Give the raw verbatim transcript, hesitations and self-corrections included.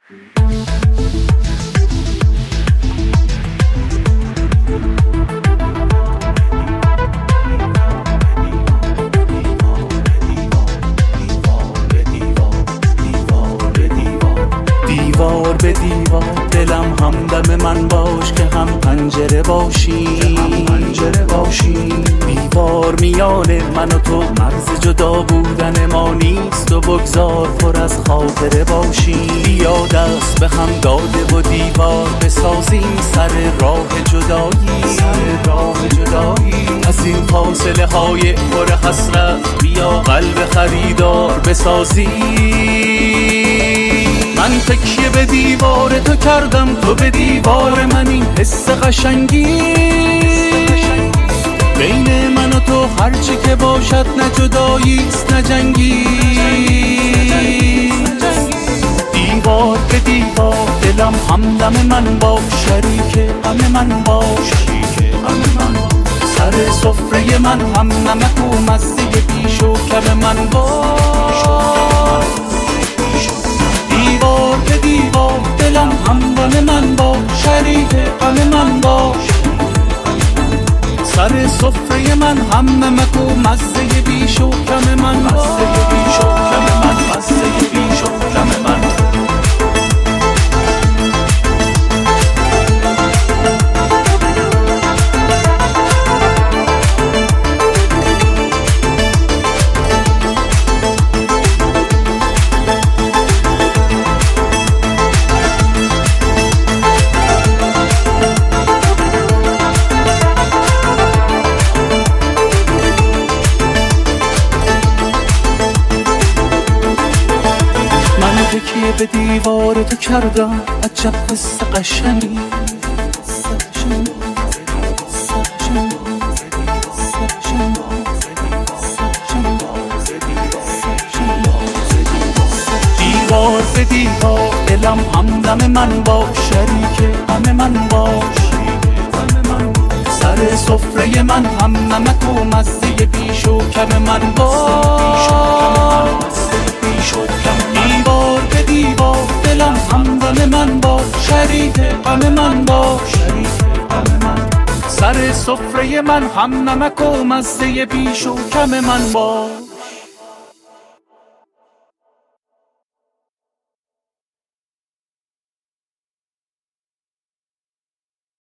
دیوار به دیوار دلم همدم من باش که هم پنجره باشی هم پنجره باشی دیوار میان من و تو مرز جدا بودن ما نیست و بگذار پر از خاطره باشی بیا دست به هم داده و دیوار بسازیم سر راه جدایی سر راه جدایی از این فاصله های پر حسرت بیا قلب خریدار بسازیم من تکیه به دیوار تو کردم تو به دیوار من این حس قشنگی بین من و تو هرچی که باشد نه جداییست نه جنگی دیوار به دیوار دلم همدم من باش شریک غم من باش سر سفره من هم نمک و مزه بیش و کم من باش دیوار به دیوار دلم همدم من باش شریک غم من باش سر سفره من هم نمک و مزه بیش و کم من باش مزه بیش و کم من مزه بیش و کم من تکیه به دیوار تو کردم عجب حس قشنگی دیوار به دیوار دلم همدم من باش شریک غم من باش سر سفره من هم نمک و مزه بیش و کم من باش دیوار به دیوار دلم همدم من باش شریک غم من باش سر سفره من هم نمک و مزه بیش و کم من باش